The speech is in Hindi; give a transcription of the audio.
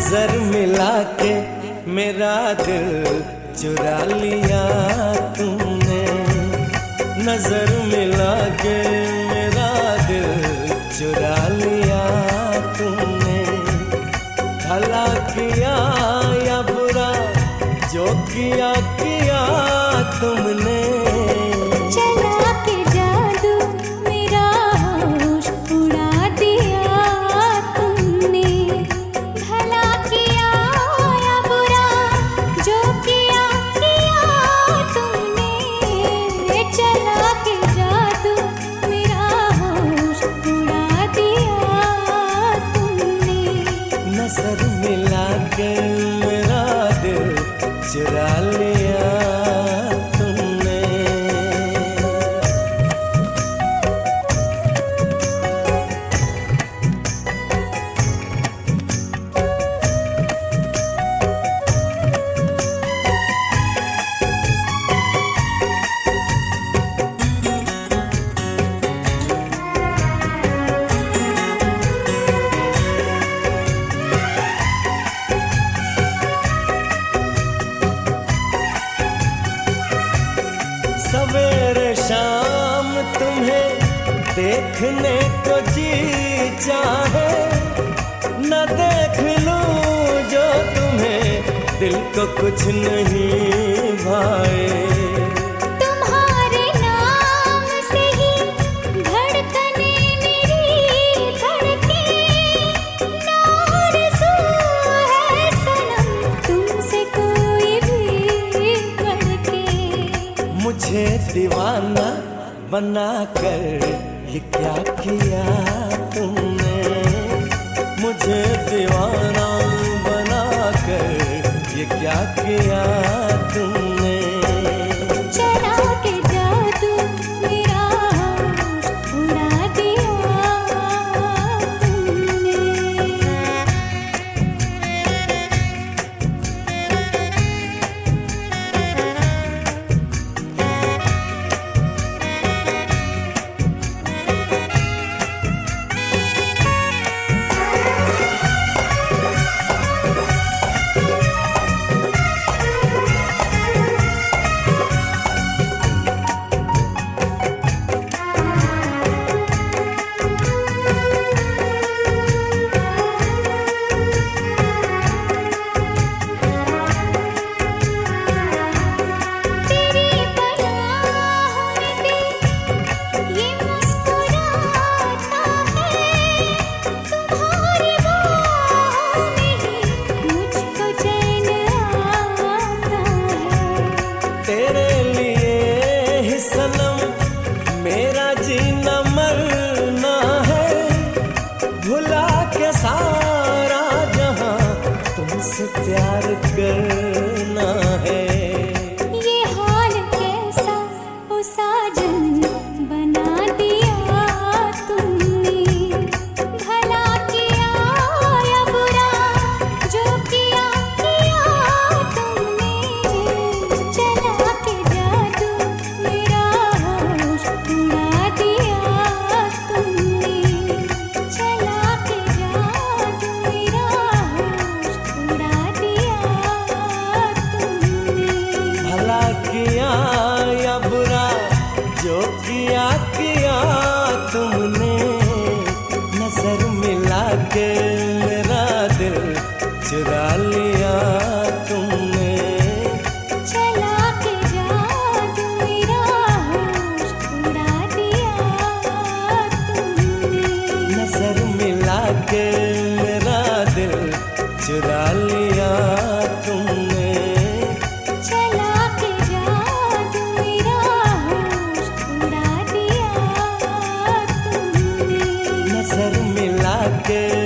नजर मिला के मेरा दिल चुरा लिया तुमने, नजर मिला के मेरा दिल चुरा लिया तुमने। भला किया या बुरा जो किया किया तुमने। चला के जादू मेरा होश उड़ा दिया तुमने। भला किया या बुरा जो किया किया तुमने। चला के जादू मेरा होश उड़ा दिया तुमने। नजर मिला के मेरा दिल चुरा लिया तुमने। सवेरे शाम तुम्हें देखने को जी चाहे, न देख लूं जो तुम्हें दिल को कुछ नहीं भाए। तुम्हारे नाम से ही धड़कने मेरी धड़के। आरज़ू है सनम तुमसे कोई भी बढ़के। मुझे दीवाना बना कर ये क्या किया तुमने, मुझे दीवाना बना कर ये क्या किया तुमने। चला के जादू मेरा होश उड़ा दिया तुमने। तेरे लिए ही सनम मेरा जीना मरना है, भुला के सारा जहां तुमसे प्यार करना है। ये हाल कैसा ओ साजन बना दिया तुमने। भला किया या बुरा जो किया किया तुमने। चला के जादू मेरा होश उड़ा दिया तुमने। चला के जादू मेरा होश उड़ा दिया तुमने। भला किया या बुरा जो किया किया तुमने। नजर मिला के मेरा दिल चुरा लिया तुमने। चला के जादू मेरा होश उड़ा दिया तुमने। नजर मिला के मेरा दिल चुरा लिया तुमने। चला के जादू मेरा होश उड़ा दिया तुमने। नजर मिला के